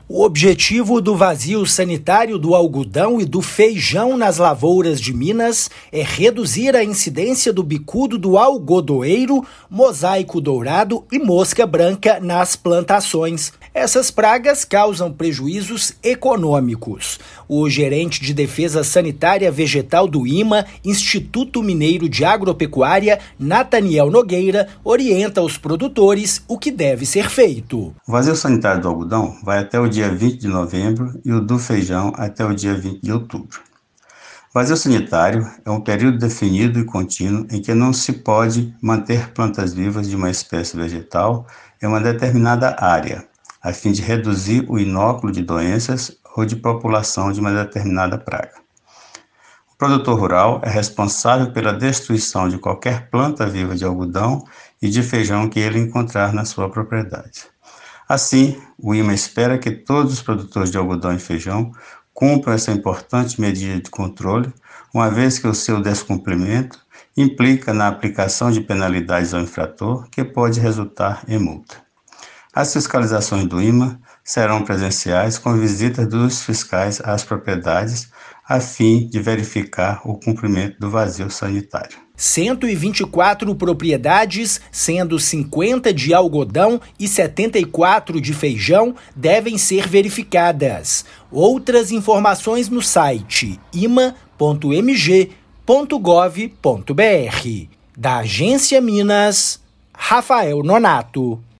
O objetivo do vazio sanitário do algodão e do feijão nas lavouras de Minas é reduzir a incidência do bicudo do algodoeiro, mosaico dourado e mosca branca nas plantações. Essas pragas causam prejuízos econômicos. O gerente de Defesa Sanitária Vegetal do IMA, Instituto Mineiro de Agropecuária, Nathaniel Nogueira, orienta os produtores o que deve ser feito. O vazio sanitário do algodão vai até o dia 20 de novembro e o do feijão até o dia 20 de outubro. O vazio sanitário é um período definido e contínuo em que não se pode manter plantas vivas de uma espécie vegetal em uma determinada área, a fim de reduzir o inóculo de doenças ou de população de uma determinada praga. O produtor rural é responsável pela destruição de qualquer planta viva de algodão e de feijão que ele encontrar na sua propriedade. Assim, o IMA espera que todos os produtores de algodão e feijão cumpram essa importante medida de controle, uma vez que o seu descumprimento implica na aplicação de penalidades ao infrator, que pode resultar em multa. As fiscalizações do IMA serão presenciais com visitas dos fiscais às propriedades, a fim de verificar o cumprimento do vazio sanitário. 124 propriedades, sendo 50 de algodão e 74 de feijão, devem ser verificadas. Outras informações no site ima.mg.gov.br. Da Agência Minas, Rafael Nonato.